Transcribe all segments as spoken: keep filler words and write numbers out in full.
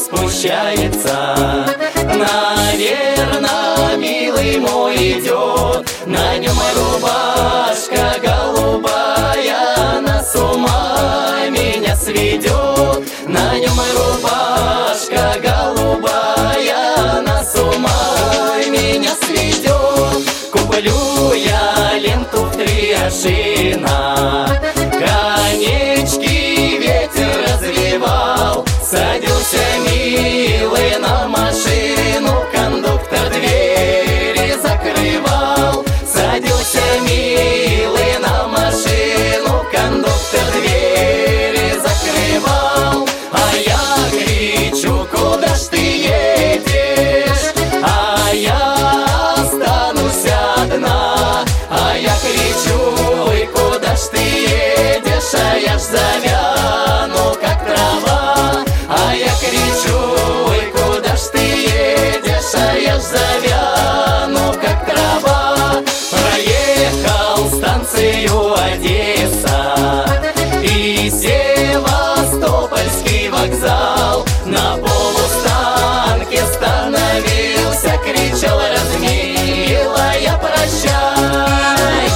спущается. Наверно, милый мой идет, на нем рубашка голубая, на с ума меня сведет. На нем рубашка голубая, на с ума меня сведет. Куплю я ленту в три аршина, конечки ветер развивал. Садился милый на машину, кондуктор двери закрывал. Садился милый на машину, кондуктор двери закрывал. А я кричу: куда ж ты едешь? А я останусь одна. А я кричу: ой, куда ж ты едешь? А я ж завяну, как трава. А я кричу: ой, куда ж ты едешь? А я ж завяну, как трава. Проехал станцию Одесса и Севастопольский вокзал. На полустанке становился, кричал: размилая, прощай.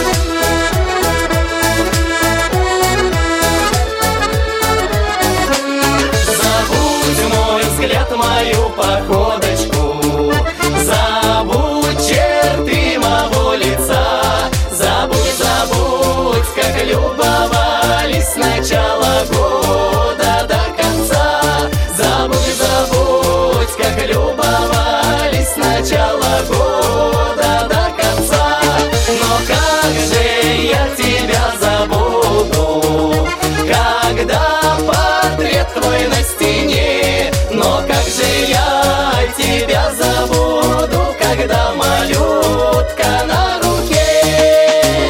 Мою походочку, забудь черты моего лица. Забудь, забудь, как любовались с начала года до конца. Забудь, забудь, как любовались с начала года до конца. Но как же я тебя забуду, когда портрет твой на стене? Но как же я тебя забуду, когда малютка на руке?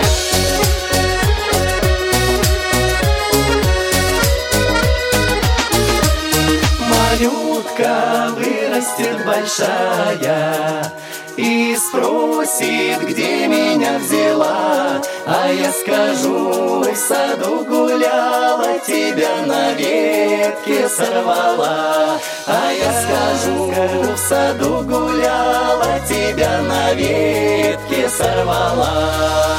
Малютка вырастет большая и спросит, где меня взяла. А я скажу: в саду гуляла, тебя на ветке сорвала. А я скажу: в саду гуляла, тебя на ветке сорвала.